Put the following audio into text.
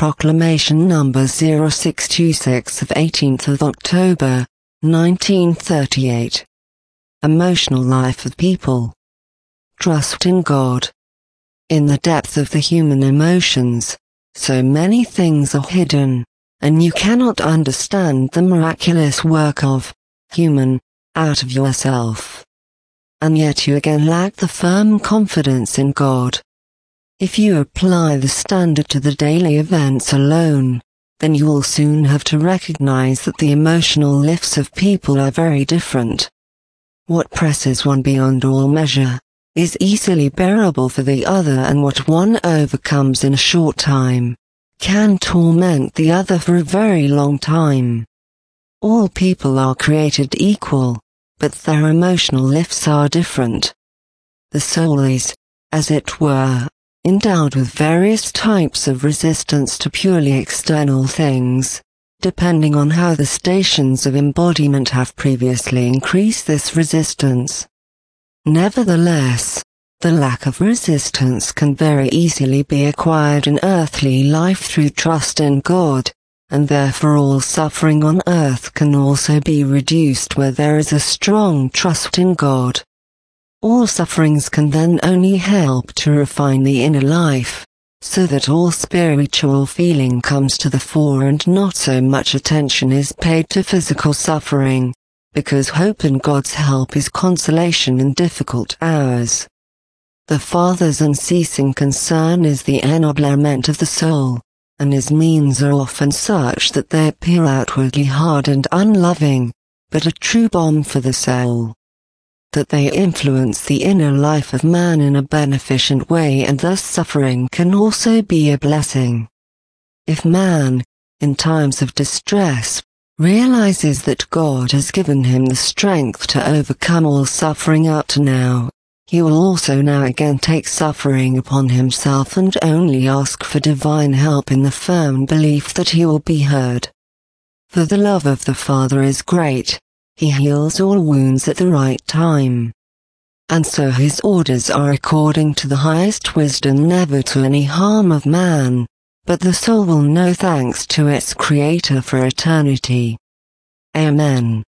Proclamation number 0626 of 18th of October, 1938. Emotional life of people. Trust in God. In the depth of the human emotions, so many things are hidden, and you cannot understand the miraculous work of human out of yourself. And yet you again lack the firm confidence in God. If you apply the standard to the daily events alone, then you will soon have to recognize that the emotional lifts of people are very different. What presses one beyond all measure is easily bearable for the other, and what one overcomes in a short time can torment the other for a very long time. All people are created equal, but their emotional lifts are different. The soul is, as it were, endowed with various types of resistance to purely external things, depending on how the stations of embodiment have previously increased this resistance. Nevertheless, the lack of resistance can very easily be acquired in earthly life through trust in God, and therefore all suffering on earth can also be reduced where there is a strong trust in God. All sufferings can then only help to refine the inner life, so that all spiritual feeling comes to the fore and not so much attention is paid to physical suffering, because hope in God's help is consolation in difficult hours. The Father's unceasing concern is the ennoblement of the soul, and his means are often such that they appear outwardly hard and unloving, but a true balm for the soul. That they influence the inner life of man in a beneficent way, and thus suffering can also be a blessing. If man, in times of distress, realizes that God has given him the strength to overcome all suffering up to now, he will also now again take suffering upon himself and only ask for divine help in the firm belief that he will be heard. For the love of the Father is great. He heals all wounds at the right time. And so his orders are according to the highest wisdom, never to any harm of man, but the soul will know thanks to its Creator for eternity. Amen.